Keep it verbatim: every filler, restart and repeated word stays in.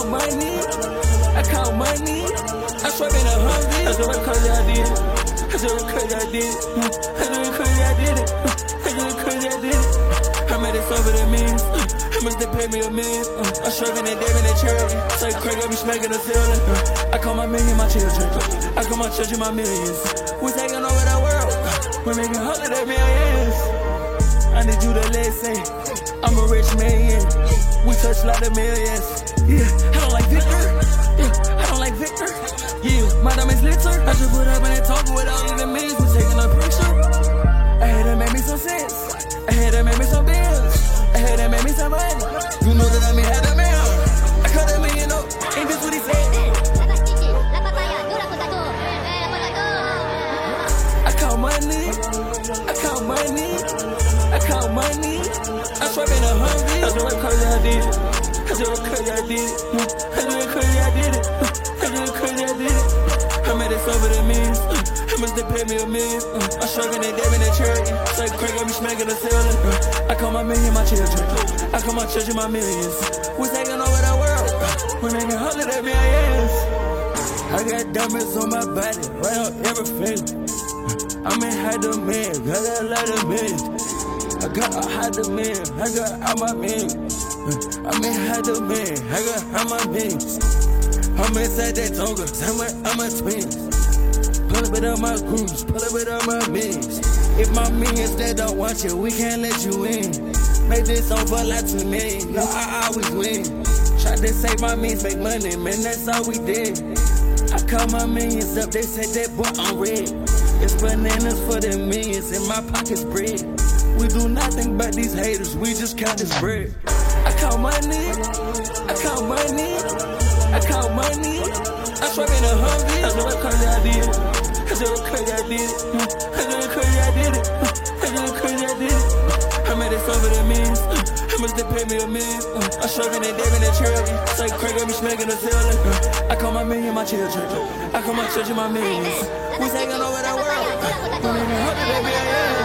count money, I count money. I swear in a hundred. I do it cause I did it. I do it cause I did it. I do it cause I did it. I do it cause I did it. I made it over the means. How much they pay me a million? I'm struggling and David and charity. Say Craig, I be smacking the ceiling. I call my million my children. I call my children my millions. We taking over the world. We're making hundred of millions. I need you to listen. I'm a rich man. We touch a lot of millions. Yeah, I don't like Victor. Yeah, I don't like Victor. Yeah, my diamonds glitter. I just put up and they talking with all of the means. We taking a picture. I had to make me some sense. I had to make me some bills. I had to make me some money. You know that I mean had a man. I cut a million up. Ain't this what he said? I count money. I count money. I count money. I swear in a hundred. I do it cause I did it. I do it cause I did it. I do it cause I did it. I do it cause I did it. I made it over the means. How much they pay me a million? I'm struggling and David and charity. Say Craig, I be smacking the ceiling. I call my million my children. I call my children my millions. We taking over the world. We making hundred of millions. I got diamonds on my body, right on every finger. I'm in high demand, I got a lot of men. I got a high demand, I got all my men. I'm in high demand, I got all my men. I'm inside that tonga, I'm a, I'm a twins. Pull up with all my groups, pull up with all my minions. If my minions that don't want you, we can't let you in. Make this over like two million, no, I always win. Try to save my means, make money, man, that's all we did. I call my millions up, they say that boy I'm red. It's bananas for the millions, in my pocket's bread. We do nothing but these haters, we just count this bread. I count money, I count money, I count money. I swear in a hundred. I do it cause I did it. I do it cause I did it. I do it cause I did it. I do it cause I did it. I made it over the means. How much they pay me a million? I'm struggling and David and charity. Say Craig, I be smacking the ceiling. I call my million my children. I call my children my millions. We taking over the world. We making hundred of millions.